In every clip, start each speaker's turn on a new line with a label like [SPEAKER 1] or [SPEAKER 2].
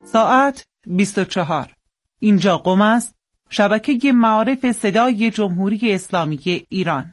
[SPEAKER 1] ساعت 24. اینجا قم است، شبکه معارف صدای جمهوری اسلامی ایران.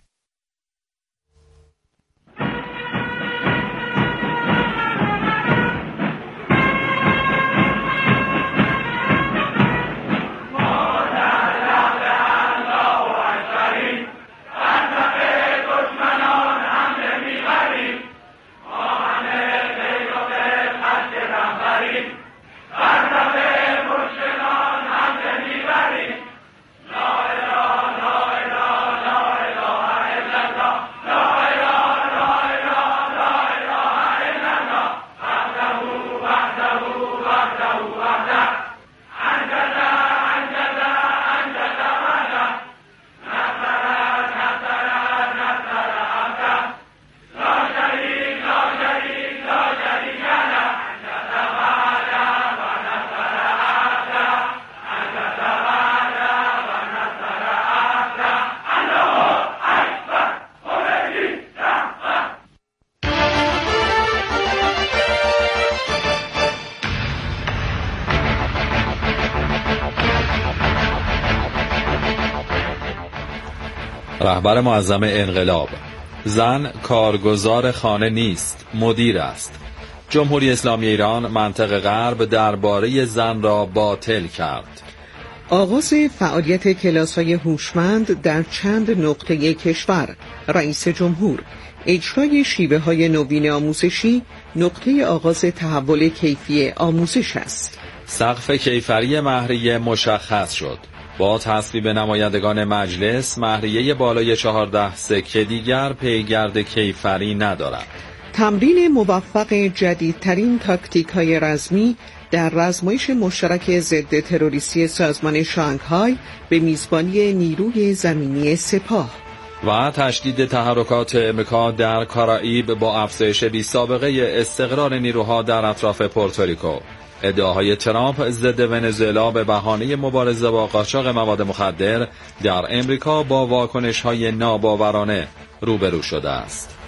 [SPEAKER 2] رهبر معظم انقلاب: زن کارگزار خانه نیست، مدیر است. جمهوری اسلامی ایران منطق غرب درباره زن را باطل کرد.
[SPEAKER 3] آغاز فعالیت کلاس‌های هوشمند در چند نقطه کشور. رئیس جمهور: اجرای شیوه‌های نوین آموزشی نقطه آغاز تحول کیفی آموزش است.
[SPEAKER 2] سقف کیفری مهریه مشخص شد. با تصویب نمایندگان مجلس، مهریه بالای 14 سکه دیگر پیگرد کیفری ندارد.
[SPEAKER 3] تمرین موفق جدیدترین تاکتیک‌های رزمی در رزمایش مشترک ضد تروریستی سازمان شانگهای به میزبانی نیروی زمینی سپاه
[SPEAKER 2] و تشدید تحرکات امریکا در کارائیب با افزایش بی‌سابقه استقرار نیروها در اطراف پورتوریکو. ادعاهای ترامپ ضد ونزوئلا به بهانه مبارزه با قاچاق مواد مخدر در امریکا با واکنش‌های ناباورانه روبرو شده است.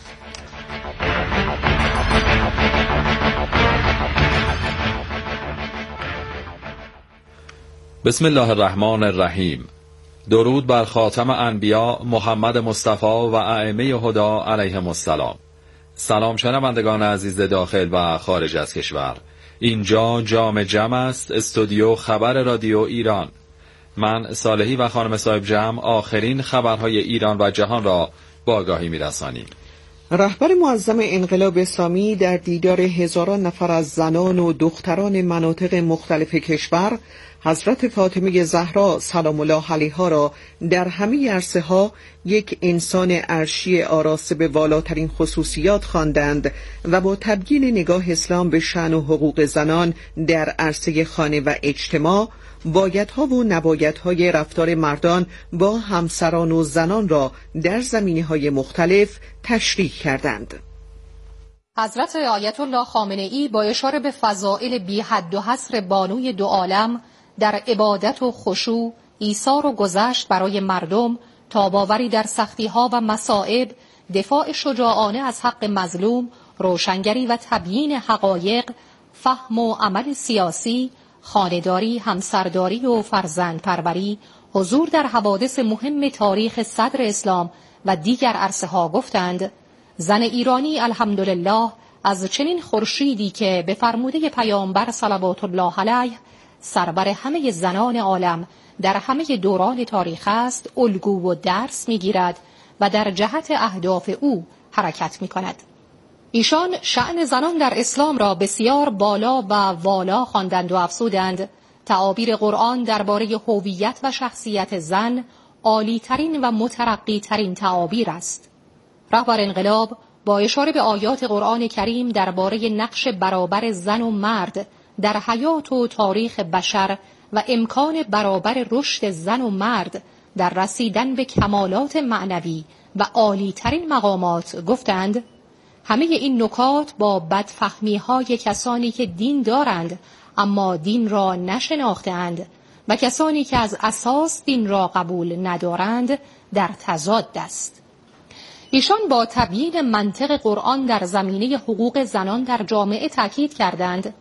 [SPEAKER 2] بسم الله الرحمن الرحیم. درود بر خاتم انبیا محمد مصطفی و ائمه هدا علیهم السلام. سلام شنوندگان عزیز داخل و خارج از کشور. اینجا جام جمع است، استودیو خبر رادیو ایران. من صالحی و خانم صاحب جمع آخرین خبرهای ایران و جهان را با آگاهی می‌رسانیم.
[SPEAKER 3] رهبر معظم انقلاب اسلامی در دیدار هزاران نفر از زنان و دختران مناطق مختلف کشور حضرت فاطمه زهرا سلام الله علیها را در همه عرصه‌ها یک انسان عرشی آراسته به والاترین خصوصیات خواندند و با تبیین نگاه اسلام به شأن و حقوق زنان در عرصه خانه و اجتماع، بایدها و نبایدهای رفتار مردان با همسران و زنان را در زمینه‌های مختلف تشریح کردند.
[SPEAKER 4] حضرت آیت الله خامنه‌ای با اشاره به فضائل بی حد و حصر بانوی دو عالم در عبادت و خشوع، ایثار و گذشت برای مردم، تاباوری در سختی‌ها و مصائب، دفاع شجاعانه از حق مظلوم، روشنگری و تبیین حقایق، فهم و عمل سیاسی، خانه‌داری، همسرداری و فرزندپروری، حضور در حوادث مهم تاریخ صدر اسلام و دیگر عرصه‌ها گفتند: زن ایرانی الحمدلله از چنین خورشیدی که به فرموده پیامبر صلوات الله علیه سربر همه زنان عالم در همه دوران تاریخ است، الگو و درس می‌گیرد و در جهت اهداف او حرکت می‌کند. ایشان شأن زنان در اسلام را بسیار بالا و والا خواندند و افزودند: تعابیر قرآن درباره هویت و شخصیت زن عالی‌ترین و مترقی‌ترین تعابیر است. رهبر انقلاب با اشاره به آیات قرآن کریم درباره نقش برابر زن و مرد در حیات و تاریخ بشر و امکان برابر رشد زن و مرد در رسیدن به کمالات معنوی و عالی‌ترین مقامات گفتند: همه این نکات با بدفهمی‌های کسانی که دین دارند اما دین را نشناختند و کسانی که از اساس دین را قبول ندارند در تضاد است. ایشان با تبیین منطق قرآن در زمینه حقوق زنان در جامعه تاکید کردند: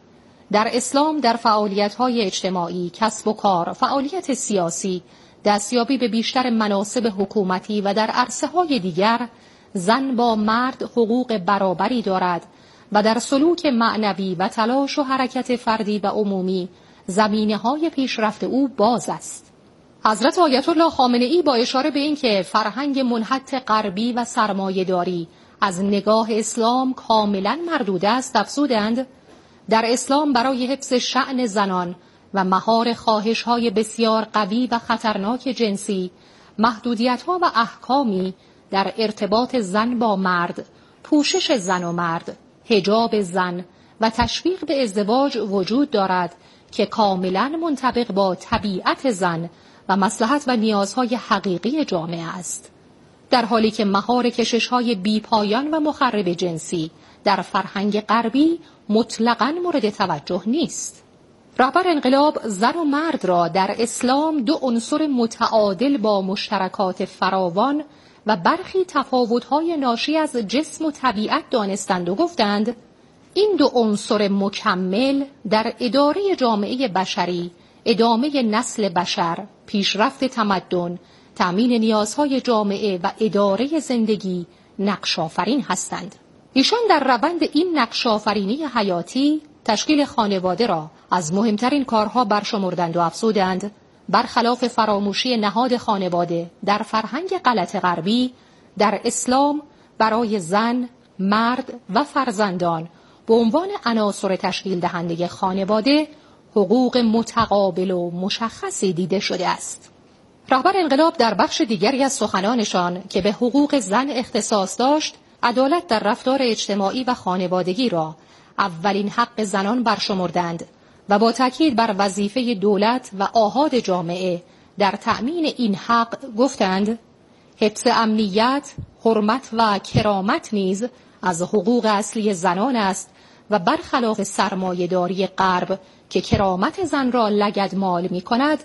[SPEAKER 4] در اسلام در فعالیت‌های اجتماعی، کسب و کار، فعالیت سیاسی، دستیابی به بیشتر مناصب حکومتی و در عرصه‌های دیگر زن با مرد حقوق برابری دارد و در سلوک معنوی و تلاش و حرکت فردی و عمومی زمینه‌های پیشرفت او باز است. حضرت آیت الله خامنه‌ای با اشاره به اینکه فرهنگ منحط غربی و سرمایه‌داری از نگاه اسلام کاملا مردود است افزودند: در اسلام برای حفظ شأن زنان و مهار خواهش‌های بسیار قوی و خطرناک جنسی محدودیت‌ها و احکامی در ارتباط زن با مرد، پوشش زن و مرد، حجاب زن و تشویق به ازدواج وجود دارد که کاملا منطبق با طبیعت زن و مصلحت و نیازهای حقیقی جامعه است، در حالی که مهار کشش‌های بی‌پایان و مخرب جنسی در فرهنگ غربی مطلقاً مورد توجه نیست. رهبر انقلاب زن و مرد را در اسلام دو عنصر متعادل با مشترکات فراوان و برخی تفاوت‌های ناشی از جسم و طبیعت دانستند و گفتند این دو عنصر مکمل در اداره جامعه بشری، ادامه نسل بشر، پیشرفت تمدن، تأمین نیازهای جامعه و اداره زندگی نقش آفرین هستند. ایشان در روند این نقش آفرینی حیاتی تشکیل خانواده را از مهمترین کارها برشمردند و افزودند برخلاف فراموشی نهاد خانواده در فرهنگ غلط غربی، در اسلام برای زن، مرد و فرزندان به عنوان عناصر تشکیل دهنده خانواده حقوق متقابل و مشخصی دیده شده است. رهبر انقلاب در بخش دیگری از سخنانشان که به حقوق زن اختصاص داشت، عدالت در رفتار اجتماعی و خانوادگی را اولین حق زنان برشمردند و با تاکید بر وظیفه دولت و آحاد جامعه در تأمین این حق گفتند حفظ امنیت، حرمت و کرامت نیز از حقوق اصلی زنان است و برخلاف سرمایه‌داری غرب که کرامت زن را لگدمال می‌کند،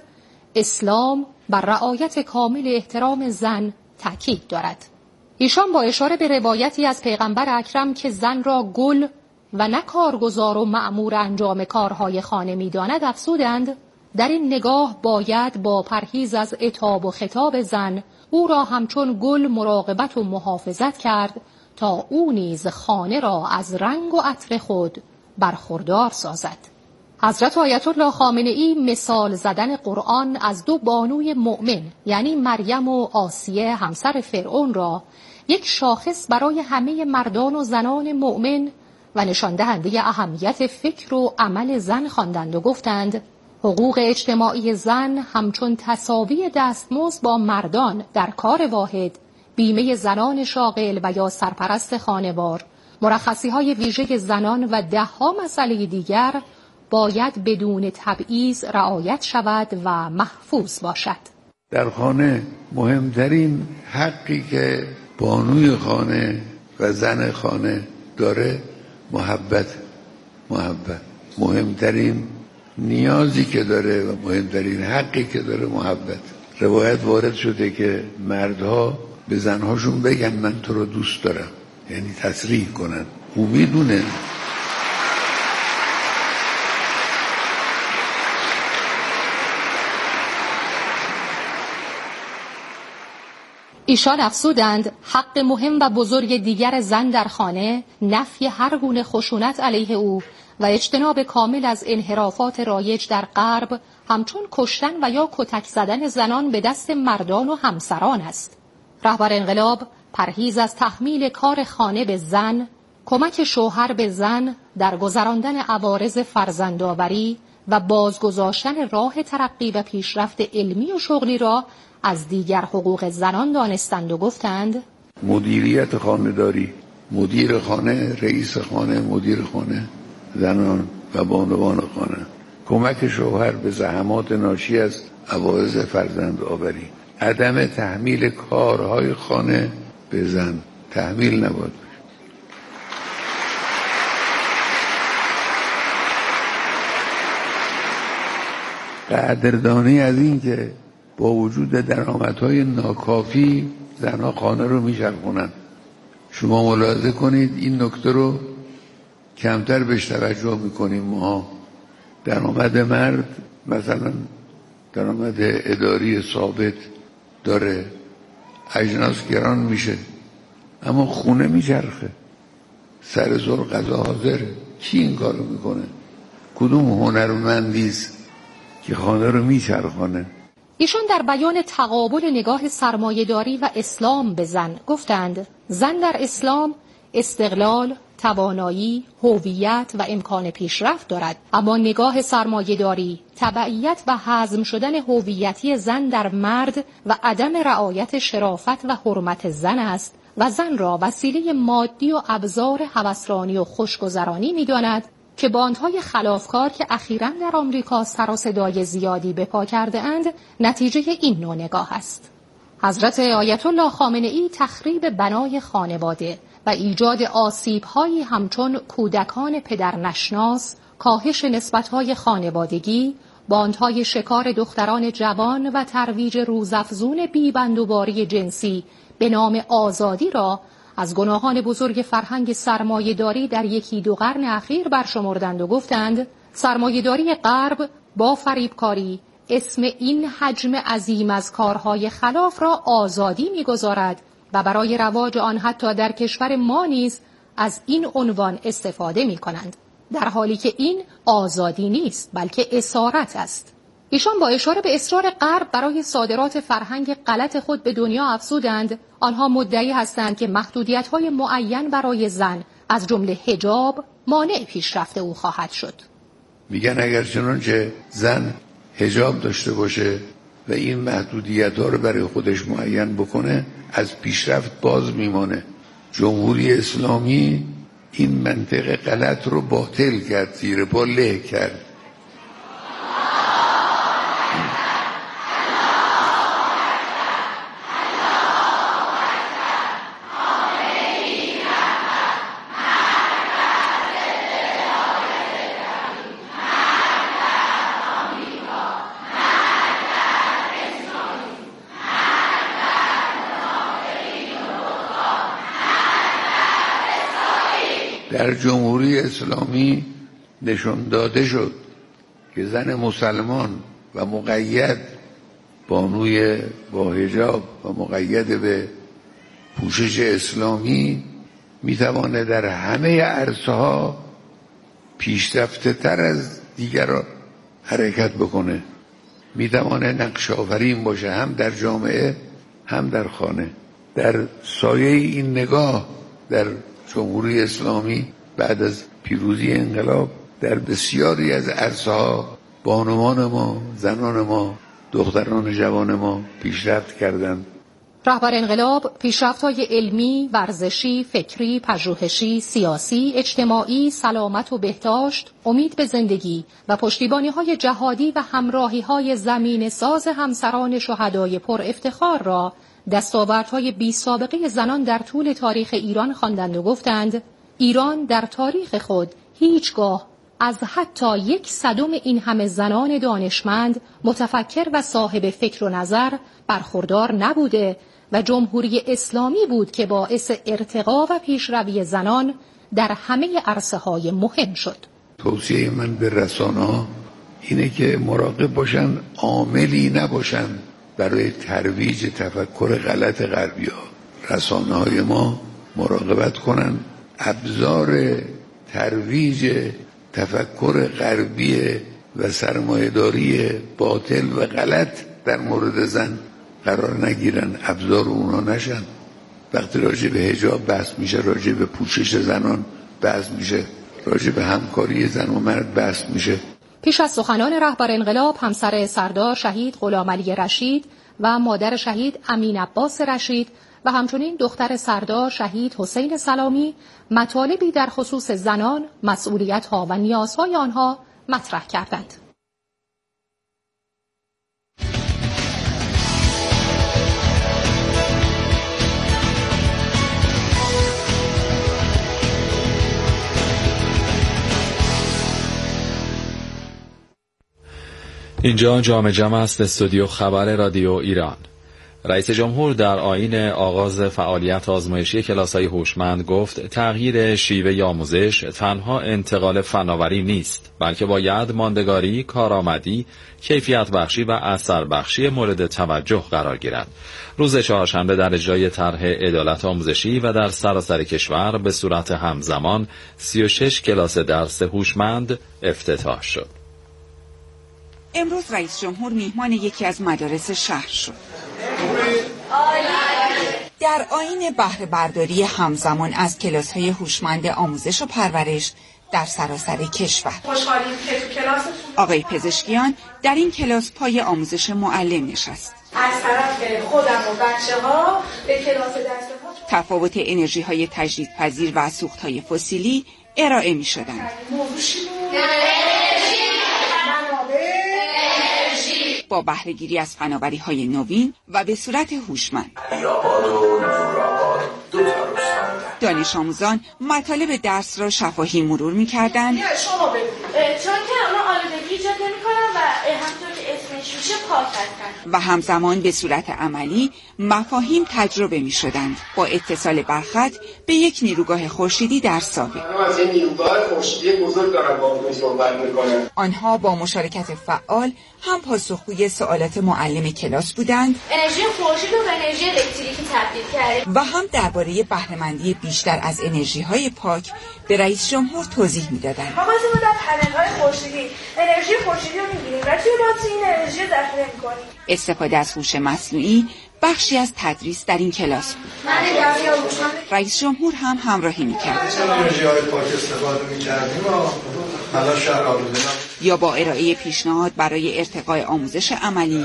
[SPEAKER 4] اسلام بر رعایت کامل احترام زن تاکید دارد. ایشان با اشاره به روایتی از پیغمبر اکرم که زن را گل و نه کارگزار و مأمور انجام کارهای خانه می‌داند افزودند در این نگاه باید با پرهیز از عتاب و خطاب زن او را همچون گل مراقبت و محافظت کرد تا او نیز خانه را از رنگ و عطر خود برخوردار سازد. حضرت آیت الله خامنه‌ای مثال زدن قرآن از دو بانوی مؤمن یعنی مریم و آسیه همسر فرعون را یک شاخص برای همه مردان و زنان مؤمن و نشان دهنده اهمیت فکر و عمل زن خواندند و گفتند حقوق اجتماعی زن همچون تساوی دستمزد با مردان در کار واحد، بیمه زنان شاغل و یا سرپرست خانوار، مرخصی‌های ویژه زنان و ده‌ها مسئله دیگر باید بدون تبعیض رعایت شود و محفوظ باشد.
[SPEAKER 5] در خانه مهمترین حقی که بانوی خانه و زن خانه داره محبت. مهمترین نیازی که داره و مهمترین حقی که داره محبت. روایت وارد شده که مردها به زنهاشون بگن من تو رو دوست دارم، یعنی تصریح کنن. او میدونه
[SPEAKER 4] ایشان افزودند حق مهم و بزرگ دیگر زن در خانه نفی هر گونه خشونت علیه او و اجتناب کامل از انحرافات رایج در غرب همچون کشتن و یا کتک زدن زنان به دست مردان و همسران است. رهبر انقلاب پرهیز از تحمیل کار خانه به زن، کمک شوهر به زن در گذراندن عوارض فرزندآوری و بازگذاشتن راه ترقی و پیشرفت علمی و شغلی را از دیگر حقوق زنان دانستند و گفتند
[SPEAKER 5] مدیریت خانه‌داری، مدیر خانه، رئیس خانه، مدیر خانه، زنان و بانوان خانه، کمک شوهر به زحمات ناشی از عوارض فرزندآوری، عدم تحمیل کارهای خانه به زن، تحمیل نباید. قدردانی از این که با وجود درآمدهای ناکافی زنها خانه رو میچرخونن. شما ملاحظه کنید این نکته رو کمتر بهش توجه میکنیم ما درآمد مرد مثلا درآمد اداری ثابت داره، اجناس گران میشه، اما خونه میچرخه، سر زور غذا حاضره. کی این کارو میکنه؟ کدوم هنرمندیست که خانه رو میچرخانه؟
[SPEAKER 4] ایشان در بیان تقابل نگاه سرمایه‌داری و اسلام به زن گفتند زن در اسلام استقلال، توانایی، هویت و امکان پیشرفت دارد، اما نگاه سرمایه‌داری تبعیت و هضم شدن هویتی زن در مرد و عدم رعایت شرافت و حرمت زن است و زن را وسیله مادی و ابزار هوسرانی و خوشگذرانی می‌داند که باندهای خلافکار که اخیراً در آمریکا سر و صدای زیادی به پا کرده اند نتیجه این نوع نگاه است. حضرت آیت الله خامنه‌ای تخریب بنای خانواده و ایجاد آسیب‌هایی همچون کودکان پدرنشناس، کاهش نسبت‌های خانوادگی، باندهای شکار دختران جوان و ترویج روزافزون بی‌بندوباری جنسی به نام آزادی را از گناهان بزرگ فرهنگ سرمایه‌داری در یکی دو قرن اخیر برشمردند و گفتند سرمایه‌داری غرب با فریبکاری اسم این حجم عظیم از کارهای خلاف را آزادی می‌گذارد و برای رواج آن حتی در کشور ما نیز از این عنوان استفاده می‌کنند، در حالی که این آزادی نیست بلکه اسارت است. ایشان با اشاره به اصرار غرب برای صادرات فرهنگ غلط خود به دنیا افزودند آنها مدعی هستند که محدودیت‌های معین برای زن از جمله حجاب مانع پیشرفت او خواهد شد.
[SPEAKER 5] میگن اگر چنانچه زن حجاب داشته باشه و این محدودیت‌ها رو برای خودش معین بکنه از پیشرفت باز میمانه. جمهوری اسلامی این منطق غلط رو باطل کرد، زیر پا له کرد. در جمهوری اسلامی نشان داده شد که زن مسلمان و مقید بانوی با حجاب و مقید به پوشش اسلامی میتوانه در همه عرصه‌ها پیشرفته تر از دیگران حرکت بکنه، میتوانه نقش آفرین باشه هم در جامعه هم در خانه. در سایه این نگاه در جمهوری اسلامی بعد از پیروزی انقلاب در بسیاری از عرصه‌ها بانوان ما، زنان ما، دختران جوان ما پیشرفت کردند.
[SPEAKER 4] رهبر انقلاب پیشرفت‌های علمی، ورزشی، فکری، پژوهشی، سیاسی، اجتماعی، سلامت و بهداشت، امید به زندگی و پشتیبانی‌های جهادی و همراهی‌های زمین ساز همسران شهدای پر افتخار را دستاوردهای بی سابقه زنان در طول تاریخ ایران خواندند و گفتند ایران در تاریخ خود هیچگاه از حتی 1/100 این همه زنان دانشمند، متفکر و صاحب فکر و نظر برخوردار نبوده و جمهوری اسلامی بود که باعث ارتقا و پیشروی زنان در همه عرصه‌های مهم شد.
[SPEAKER 5] توصیه من به رسانه‌ها اینه که مراقب باشن، عاملی نباشن برای ترویج تفکر غلط غربی‌ها. رسانه‌های ما مراقبت کنن ابزار ترویج تفکر غربی و سرمایه‌داری باطل و غلط در مورد زن قرار نگیرن، ابزار اونا نشن. وقتی راجع به حجاب بحث میشه، راجع به پوشش زنان بحث میشه، راجع به همکاری زن و مرد بحث میشه.
[SPEAKER 4] پیش از سخنان رهبر انقلاب، همسر سردار شهید غلامعلی رشید و مادر شهید امین عباس رشید و همچنین دختر سردار شهید حسین سلامی مطالبی در خصوص زنان، مسئولیت‌ها و نیازهای آنها مطرح کردند.
[SPEAKER 2] اینجا جام جم است، استودیو خبر رادیو ایران. رئیس جمهور در آیین آغاز فعالیت آزمایشی کلاس‌های هوشمند گفت تغییر شیوه آموزش تنها انتقال فناوری نیست، بلکه باید ماندگاری، کارآمدی، کیفیت بخشی و اثر بخشی مورد توجه قرار گیرد. روز چهارشنبه در اجرای طرح عدالت آموزشی و در سراسر کشور به صورت همزمان 36 کلاس درس هوشمند افتتاح شد.
[SPEAKER 6] امروز رئیس جمهور میهمان یکی از مدارس شهر شد. در آیین بهره برداری همزمان از کلاس‌های هوشمند آموزش و پرورش در سراسر کشور.
[SPEAKER 7] خوشحالیم که تو کلاسمون
[SPEAKER 6] آقای پزشکیان در این کلاس پای آموزش معلم نشست.
[SPEAKER 7] از طرف خودم و بچه‌ها به کلاس درس‌ها
[SPEAKER 6] تفاوت انرژی‌های تجدیدپذیر و سوخت‌های فسیلی ارائه می‌شدند. با بهره‌گیری از فناوری‌های نوین و به صورت هوشمند. دانش آموزان مطالب درس را شفاهی مرور می‌کردند.
[SPEAKER 7] شما بگو. چون که اونا آلودگی ایجاد نمی‌کنن و همونطور که اسمش میشه پاک هستن.
[SPEAKER 6] و همزمان به صورت عملی مفاهیم تجربه می‌شدند با اتصال برخط به یک نیروگاه خورشیدی در ساوه.
[SPEAKER 8] از این نیروگاه خورشیدی بزرگ دارن با اون صحبت می‌کنن.
[SPEAKER 6] آنها با مشارکت فعال هم پاسخگوی سوالات معلم کلاس بودند،
[SPEAKER 7] انرژی خورشید رو به انرژی الکتریکی تبدیل کرده
[SPEAKER 6] و هم درباره بهره‌مندی بیشتر از انرژی‌های پاک به رئیس جمهور توضیح می‌دادند.
[SPEAKER 7] ما واسه در پنل‌های خورشیدی انرژی خورشیدی رو می‌گیریم و توی باتری این انرژی رو ذخیره می‌کنیم.
[SPEAKER 6] استفاده از هوش مصنوعی بخشی از تدریس در این کلاس بود. رئیس جمهور هم همراهی می‌کرد.
[SPEAKER 9] انرژی‌های پاک استفاده می‌کردیم حالا شهر آلوده
[SPEAKER 6] یا با ارائه پیشنهاد برای ارتقای آموزش عملی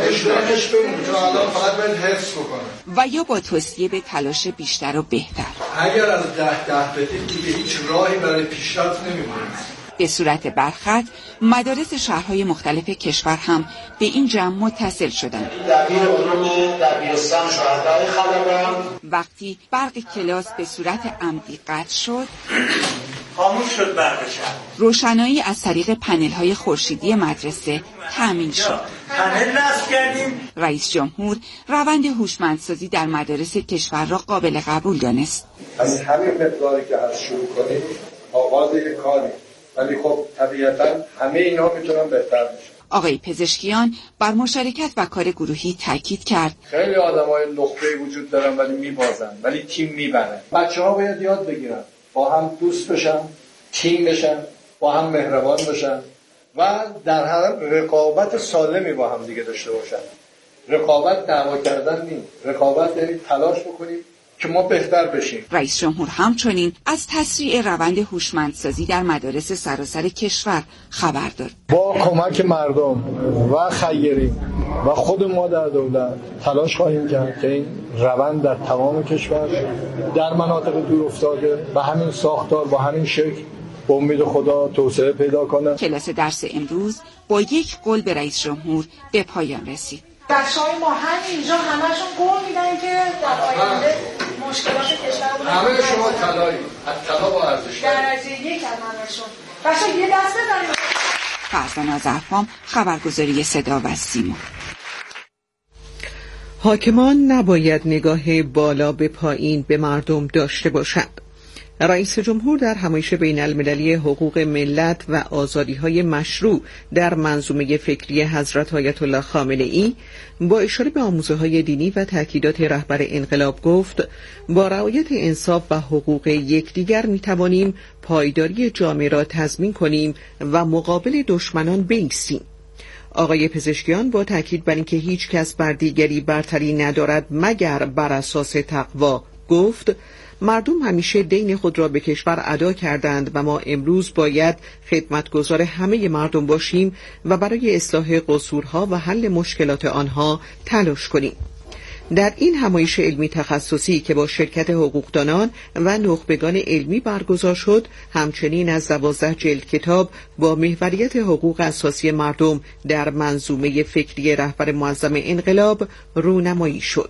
[SPEAKER 6] و یا با توصیه به تلاش بیشتر و بهتر.
[SPEAKER 9] اگر از 10 بدید دیگه هیچ راهی برای پیشرفت نمی‌بینید.
[SPEAKER 6] به صورت برخط مدارس شهرهای مختلف کشور هم به این جمع متصل شدند.
[SPEAKER 8] دبیر علوم دبیرستان شهرداری خانوان
[SPEAKER 6] وقتی برق کلاس به صورت عمدی قطع شد،
[SPEAKER 8] خاموش شد برق شهر.
[SPEAKER 6] روشنایی از طریق پنل‌های خورشیدی مدرسه تأمین شد.
[SPEAKER 8] پنل نصب کردیم.
[SPEAKER 6] رئیس جمهور روند هوشمندسازی در مدارس کشور را قابل قبول دانست.
[SPEAKER 9] از همین مقداری که از شروع کنیم آغاز یک کاری، ولی خب طبیعتاً همه اینا میتونن بهتر بشن.
[SPEAKER 6] آقای پزشکیان بر مشارکت و کار گروهی تاکید کرد.
[SPEAKER 9] خیلی آدمای نخبه‌ای وجود دارن ولی میبازن، ولی تیم میبرن. بچه‌ها باید یاد بگیرن با هم دوست بشن، تیم بشن، با هم مهربان بشن و در هر رقابت سالمی با هم دیگه داشته باشن. رقابت دعوا کردن نیست. رقابت یعنی تلاش بکنیم که ما بهتر بشیم.
[SPEAKER 6] رئیس جمهور همچنین از تسریع روند هوشمندسازی در مدارس سراسر کشور خبر داد.
[SPEAKER 9] با کمک مردم و خیرین و خود ما در دولت تلاش خواهیم کرد که این روند در تمام کشور در مناطق دور افتاده و همین ساختار با همین شکل به امید خدا توسعه پیدا کنه.
[SPEAKER 6] کلاس درس امروز با یک قول به رئیس جمهور به پایان رسید.
[SPEAKER 7] بچه‌های ما همینجا همشون قول میدن که در آینده مشکلات کشورمون
[SPEAKER 9] همه شما طلایی، از طلا با ارزش
[SPEAKER 7] درجه 1 از همشون. بچه‌ها یه دست بزنید.
[SPEAKER 6] فرزانه ظرفام، خبرگزاری صدا و سیما.
[SPEAKER 3] حاکمان نباید نگاه بالا به پایین به مردم داشته باشند. رئیس جمهور در همایش بین المللی حقوق ملت و آزادی‌های مشروع در منظومه فکری حضرت آیت الله خامنه ای با اشاره به آموزه‌های دینی و تاکیدات رهبر انقلاب گفت با رعایت انصاف و حقوق یکدیگر می‌توانیم پایداری جامعه را تضمین کنیم و مقابل دشمنان بایستیم. آقای پزشکیان با تاکید بر اینکه هیچ کس بر دیگری برتری ندارد مگر بر اساس تقوا گفت مردم همیشه دین خود را به کشور ادا کردند و ما امروز باید خدمتگزار همه مردم باشیم و برای اصلاح قصورها و حل مشکلات آنها تلاش کنیم. در این همایش علمی تخصصی که با شرکت حقوقدانان و نخبگان علمی برگزار شد، همچنین از 12 جلد کتاب با محوریت حقوق اساسی مردم در منظومه فکری رهبر معظم انقلاب رونمایی شد.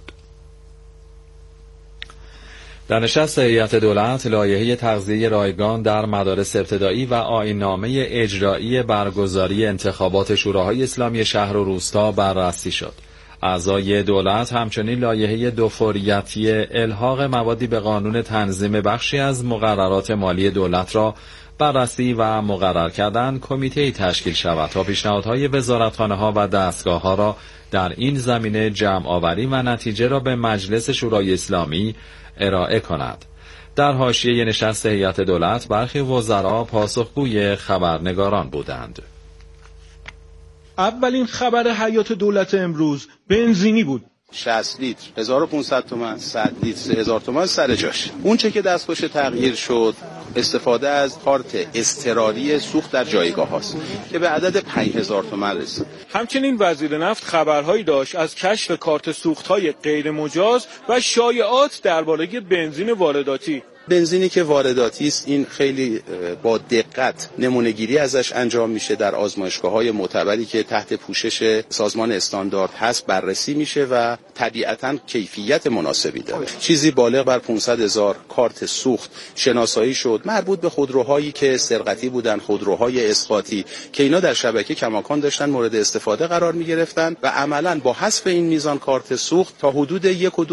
[SPEAKER 2] در نشست هیئت دولت لایحه تغذیه رایگان در مدارس ابتدایی و آیین‌نامه اجرایی برگزاری انتخابات شوراهای اسلامی شهر و روستا بررسی شد. اعضای دولت همچنین لایحه دوفوریتی الحاق موادی به قانون تنظیم بخشی از مقررات مالی دولت را بررسی و مقرر کردن کمیته‌ای تشکیل شود تا پیشنهادهای وزارتخانه‌ها و دستگاه‌ها را در این زمینه جمع آوری و نتیجه را به مجلس شورای اسلامی ارائه کند. در حاشیه نشست هیئت دولت برخی وزرا پاسخگوی خبرنگاران بودند.
[SPEAKER 10] اولین خبر حیات دولت امروز بنزینی بود.
[SPEAKER 11] 60 لیتر 1500 تومان، 100 لیتر 3000 تومان سر جاش. اون چه که دستخوش تغییر شد استفاده از کارت اضطراری سوخت در جایگاه هاست که به عدد 5000 تومان رسید.
[SPEAKER 10] همچنین وزیر نفت خبرهایی داشت از کشف کارت سوخت‌های غیر مجاز و شایعات درباره بنزین وارداتی.
[SPEAKER 11] بنزینی که وارداتی است این خیلی با دقت نمونه‌گیری ازش انجام میشه، در آزمایشگاه‌های معتبری که تحت پوشش سازمان استاندارد هست بررسی میشه و طبیعتاً کیفیت مناسبی داره. چیزی بالغ بر 500,000 کارت سوخت شناسایی شد مربوط به خودروهایی که سرقتی بودن، خودروهای اسقاطی که اینا در شبکه کماکان داشتن مورد استفاده قرار می‌گرفتن و عملاً با حذف این میزان کارت سوخت تا حدود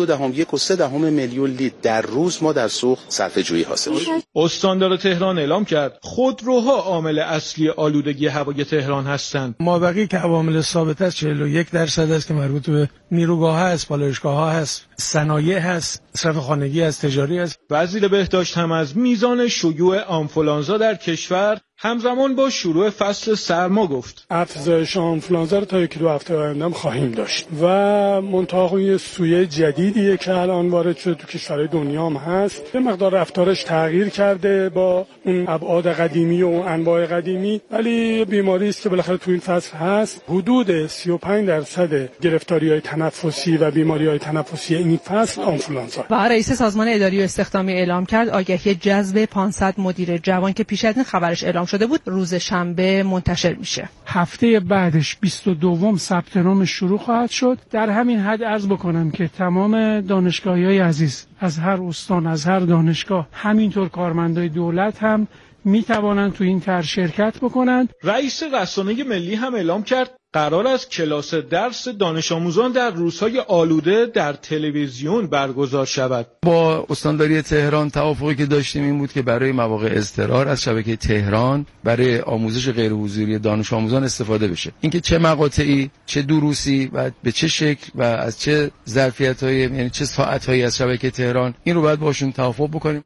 [SPEAKER 11] 1.2 میلیون لیتر در روز ما در سوخت صرفه‌جویی حاصل شد.
[SPEAKER 10] استاندار تهران اعلام کرد خودروها عامل اصلی آلودگی هوای تهران هستند.
[SPEAKER 12] مابقی که عوامل ثابت است 41% است که مربوط به نیروگاه هست، پالایشگاه ها هست، صنایع هست، مصرف خانگی هست، تجاری هست.
[SPEAKER 10] وزیر بهداشت هم از میزان شیوع آنفولانزا در کشور همزمان با شروع فصل سرما گفت.
[SPEAKER 13] افزایش آنفولانزا رو تا 1-2 هفته آینده خواهیم داشت و منطقه سویه جدیدیه که الان وارد شده تو کشورهای دنیا هم هست. یه مقدار رفتارش تغییر کرده با اون ابعاد قدیمی و انواع قدیمی، ولی بیماری است که بالاخره تو این فصل هست. حدود 35% گرفتاری‌های تنفسی و بیماری‌های تنفسی این فصل آنفولانزا.
[SPEAKER 14] و رئیس سازمان اداری و استخدامی اعلام کرد آگهی جذب 500 مدیر جوان که پیش از این خبرش اعلام شده بود روز شنبه منتشر میشه.
[SPEAKER 12] هفته بعدش 22 ثبت نام شروع خواهد شد. در همین حد عرض بکنم که تمام دانشگاهی‌های عزیز از هر استان، از هر دانشگاه، همینطور کارمندای دولت هم میتوانند تو این طرح شرکت بکنند.
[SPEAKER 10] رئیس رسانه ملی هم اعلام کرد قرار است کلاس درس دانش آموزان در روزهای آلوده در تلویزیون برگزار شود.
[SPEAKER 15] با استانداری تهران توافقی که داشتیم این بود که برای مواقع اضطرار از شبکه تهران برای آموزش غیر حضوری دانش آموزان استفاده بشه. اینکه چه مقاطعی، چه دروسی و به چه شکل و از چه ظرفیت‌هایی، یعنی چه ساعت‌هایی از شبکه تهران، این رو باید باشون توافق بکنیم.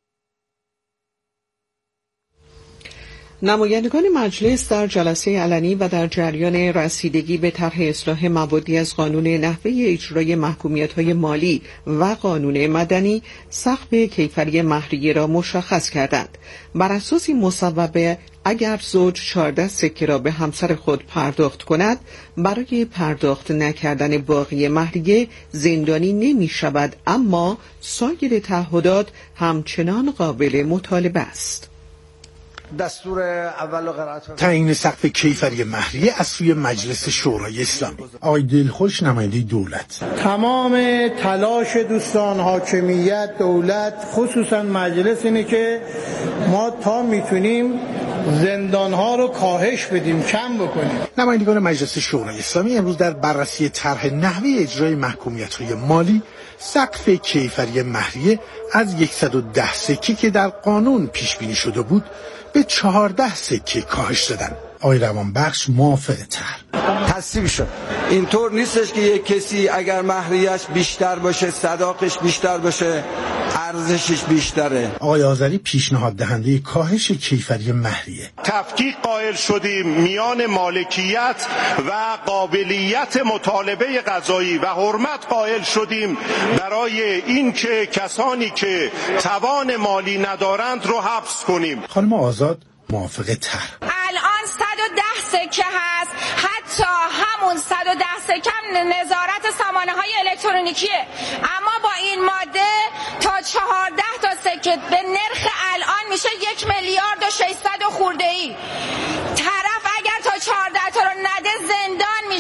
[SPEAKER 3] نمایندگان مجلس در جلسه علنی و در جریان رسیدگی به طرح اصلاح موادی از قانون نحوه اجرای محکومیت‌های مالی و قانون مدنی سقف کیفری مهریه را مشخص کردند. بر اساس این مصوبه اگر زوج 14 سکه را به همسر خود پرداخت کند، برای پرداخت نکردن باقی مهریه زندانی نمی شود، اما سایر تعهدات همچنان قابل مطالبه است.
[SPEAKER 16] دستور اول قرائت
[SPEAKER 17] تعیین سقف کیفری مهریه از سوی مجلس شورای اسلامی. آقای دلخوش نماینده دولت:
[SPEAKER 18] تمام تلاش دوستان حاکمیت، دولت، خصوصا مجلس اینه که ما تا میتونیم زندانها رو کاهش بدیم، کم بکنیم.
[SPEAKER 17] نمایندگان مجلس شورای اسلامی امروز در بررسی طرح نحوه اجرای محکومیت‌های مالی سقف کیفری مهریه از 110 سکه که در قانون پیش بینی شده بود به 14 سکه کاهش دادن. آقای روانبخش موافق طرح
[SPEAKER 16] تصویب شد. اینطور نیستش که یک کسی اگر مهریه‌اش بیشتر باشه، صداقش بیشتر باشه، ارزشش بیشتره.
[SPEAKER 17] آقای آذری پیشنهاد دهنده کاهش کیفری مهریه:
[SPEAKER 19] تفکیک قائل شدیم میان مالکیت و قابلیت مطالبه قضایی و حرمت قائل شدیم برای اینکه کسانی که توان مالی ندارند رو حبس کنیم.
[SPEAKER 17] خانم آزاد موافق طرح.
[SPEAKER 20] الان 110 سکه هست، حتی همون 110 سکه نظارت سامانه‌های الکترونیکیه، اما با این ماده تا 14 تا سکه به نرخ الان میشه 1,600,000 خورده ای. طرف اگر تا 14 تا رو نده زندان میشه.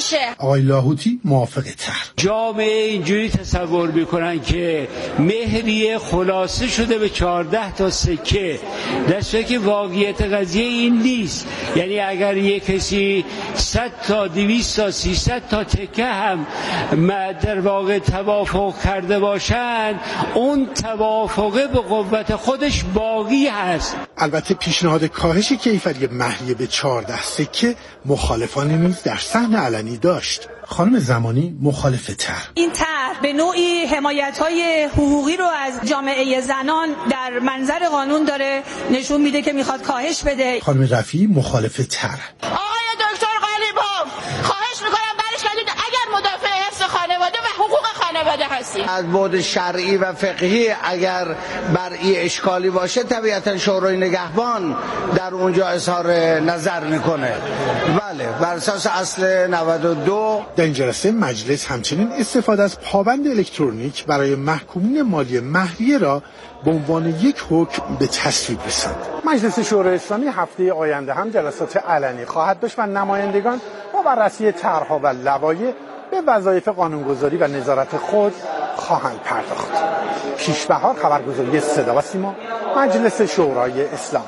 [SPEAKER 7] بشه.
[SPEAKER 17] آقای لاهوتی موافق طرح.
[SPEAKER 21] جامعه اینجوری تصور میکنن که مهریه خلاصه شده به 14 تا سکه، در صورتی که واقعیت قضیه این نیست. یعنی اگر یک کسی 100 تا 200 تا 300 تا تکه هم در واقع توافق کرده باشند، اون توافقه به قوت خودش باقی هست.
[SPEAKER 17] البته پیشنهاد کاهش کیفری مهریه به 14 سکه مخالفان نیز در صحن علنی داشت. خانم زمانی مخالف طرح.
[SPEAKER 22] این طرح به نوعی حمایت‌های حقوقی رو از جامعه زنان در منظر قانون داره نشون میده که میخواد کاهش بده.
[SPEAKER 17] خانم رفیعی مخالف طرح.
[SPEAKER 7] آقای دکتر قالیباف، خواهش میکنم برگردید اگر مدافع حفظ خانواده و حقوق خانواده هستید.
[SPEAKER 16] از بعد شرعی و فقهی اگر بر این اشکالی باشه طبیعتا شورای نگهبان در اونجا اظهار نظر میکنه. بله، بر اساس اصل 92.
[SPEAKER 17] در این جلسه مجلس همچنین استفاده از پابند الکترونیک برای محکومین مالی مهریه را به عنوان یک حکم به تصویب رساند.
[SPEAKER 23] مجلس شورای اسلامی هفته آینده هم جلسات علنی خواهد داشت و نمایندگان با بررسی طرح‌ها و لوایح به وظایف قانونگذاری و نظارت خود خواهند پرداخت. پیش‌بهار، خبرگزاری صدا و سیما، مجلس شورای اسلامی.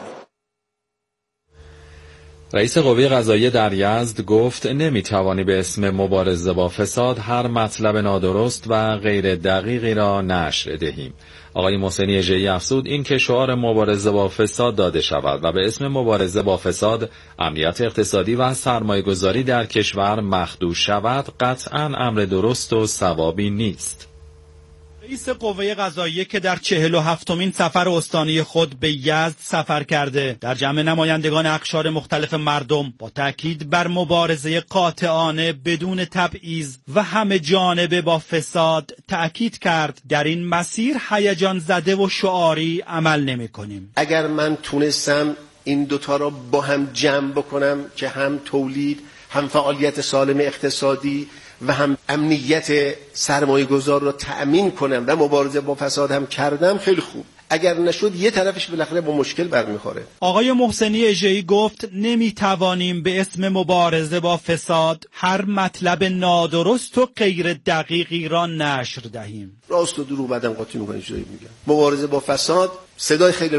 [SPEAKER 2] رئیس قوه قضاییه در یزد گفت نمیتوانی به اسم مبارزه با فساد هر مطلب نادرست و غیر دقیقی را نشر دهیم. آقای محسنی اژه‌ای افزود این که شعار مبارزه با فساد داده شود و به اسم مبارزه با فساد امنیت اقتصادی و سرمایه‌گذاری در کشور مخدوش شود قطعاً امر درست و صوابی نیست.
[SPEAKER 24] رئیس قوه قضاییه که در 47مین سفر استانی خود به یزد سفر کرده در جمع نمایندگان اقشار مختلف مردم با تاکید بر مبارزه قاطعانه بدون تبعیض و همه جانبه با فساد تاکید کرد در این مسیر هیجان زده و شعاری عمل نمی کنیم.
[SPEAKER 25] اگر من تونستم این دوتا را با هم جمع بکنم که هم تولید، هم فعالیت سالم اقتصادی و هم امنیت سرمایه‌گذار را تأمین کنم و مبارزه با فساد هم کردم، خیلی خوب. اگر نشد یه طرفش بالاخره با مشکل برمیخوره.
[SPEAKER 24] آقای محسنی اژه‌ای گفت نمیتوانیم به اسم مبارزه با فساد هر مطلب نادرست و غیر دقیقی را نشر دهیم.
[SPEAKER 25] راست و دروغ بعدم قاطی می‌کنه. چیزایی میگم مبارزه با فساد صدای خیلی رو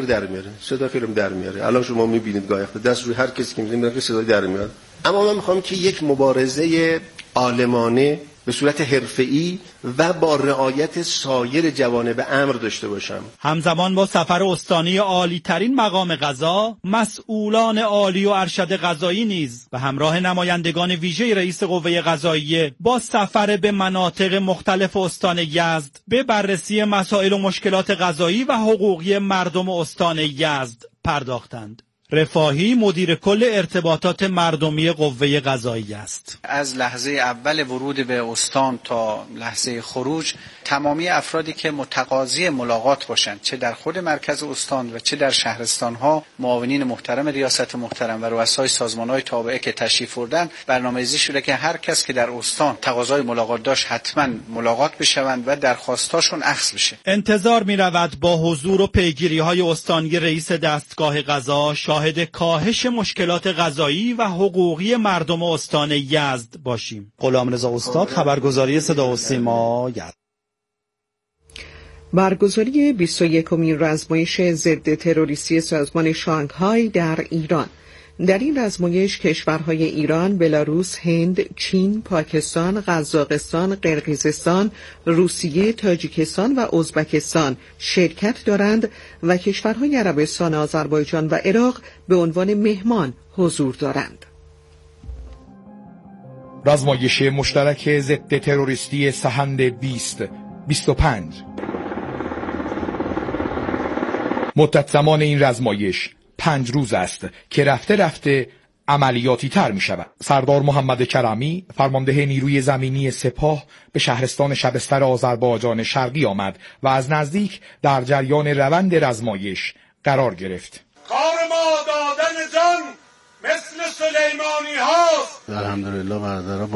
[SPEAKER 25] در میاره. الان شما می‌بینید گاهی دست روی هر کسی که می‌زنه صدای در میاد. اما من می‌خوام که یک مبارزه عالمانه به صورت حرفه‌ای و با رعایت سایر جوانب امر داشته باشم.
[SPEAKER 24] همزمان با سفر استانی عالی ترین مقام قضا، مسئولان عالی و ارشد قضایی نیز به همراه نمایندگان ویژه رئیس قوه قضاییه با سفر به مناطق مختلف استان یزد به بررسی مسائل و مشکلات قضایی و حقوقی مردم استان یزد پرداختند. رفاهی مدیر کل ارتباطات مردمی قوه قضاییه است.
[SPEAKER 26] از لحظه اول ورود به استان تا لحظه خروج تمامی افرادی که متقاضی ملاقات باشند، چه در خود مرکز استان و چه در شهرستان‌ها، معاونین محترم ریاست محترم و رؤسای سازمان‌های تابعه که تشریف بردند، برنامه‌ریزی شده که هر کس که در استان تقاضای ملاقات داشت حتما ملاقات بشوند و درخواستاشون اخذ بشه.
[SPEAKER 24] انتظار می‌رود با حضور و پیگیری‌های استانی رئیس دستگاه قضا شاهد کاهش مشکلات قضایی و حقوقی مردم استان یزد باشیم. غلامرضا استاد، خبرگزاری صدا و سیما، یزد.
[SPEAKER 3] برگزاری 21مین رزمایش ضد تروریستی سازمان شانگهای در ایران. در این رزمایش کشورهای ایران، بلاروس، هند، چین، پاکستان، قزاقستان، قرقیزستان، روسیه، تاجیکستان و ازبکستان شرکت دارند و کشورهای عربستان، آذربایجان و عراق به عنوان مهمان حضور دارند.
[SPEAKER 27] رزمایش مشترک ضد تروریستی سحند 2025. مدت زمان این رزمایش 5 روز است که رفته رفته عملیاتی تر می شود. سردار محمد کرمی، فرمانده نیروی زمینی سپاه، به شهرستان شبستر آذربایجان شرقی آمد و از نزدیک در جریان روند رزمایش قرار گرفت.
[SPEAKER 19] کار ما دادن جان مثل سلیمانی هاست.
[SPEAKER 28] الحمدلله برادرها